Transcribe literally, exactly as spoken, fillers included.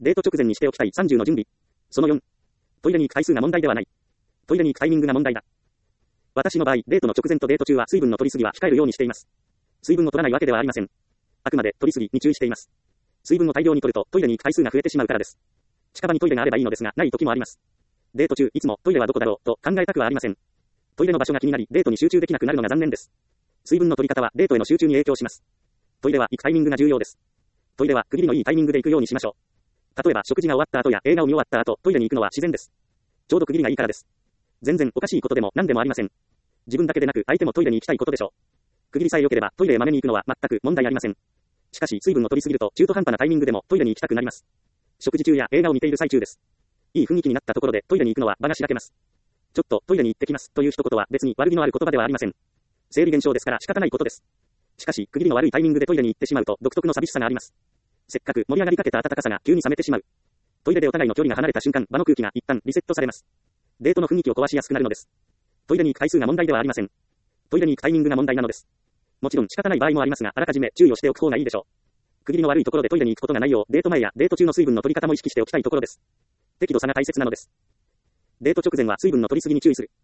デート直前にしておきたいさんじゅうの準備。そのよん。トイレに行く回数が問題ではない。トイレに行くタイミングが問題だ。私の場合、デートの直前とデート中は水分の取りすぎは控えるようにしています。水分を取らないわけではありません。あくまで取りすぎに注意しています。水分を大量に取るとトイレに行く回数が増えてしまうからです。近場にトイレがあればいいのですが、ない時もあります。デート中、いつもトイレはどこだろうと考えたくはありません。トイレの場所が気になり、デートに集中できなくなるのが残念です。水分の取り方はデートへの集中に影響します。トイレは行くタイミングが重要です。トイレは区切りのいいタイミングで行くようにしましょう。例えば食事が終わった後や映画を見終わった後、トイレに行くのは自然です。ちょうど区切りがいいからです。全然おかしいことでも何でもありません。自分だけでなく相手もトイレに行きたいことでしょう。区切りさえ良ければトイレへまめに行くのは全く問題ありません。しかし水分を取りすぎると中途半端なタイミングでもトイレに行きたくなります。食事中や映画を見ている最中です。いい雰囲気になったところでトイレに行くのは場がしらけます。ちょっとトイレに行ってきますという一言は別に悪気のある言葉ではありません。生理現象ですから仕方ないことです。しかし区切りの悪いタイミングでトイレに行ってしまうと独特の寂しさがあります。せっかく盛り上がりかけた温かさが急に冷めてしまう。トイレでお互いの距離が離れた瞬間、場の空気が一旦リセットされます。デートの雰囲気を壊しやすくなるのです。トイレに行く回数が問題ではありません。トイレに行くタイミングが問題なのです。もちろん仕方ない場合もありますが、あらかじめ注意をしておく方がいいでしょう。区切りの悪いところでトイレに行くことがないよう、デート前やデート中の水分の取り方も意識しておきたいところです。適度さが大切なのです。デート直前は水分の取りすぎに注意する。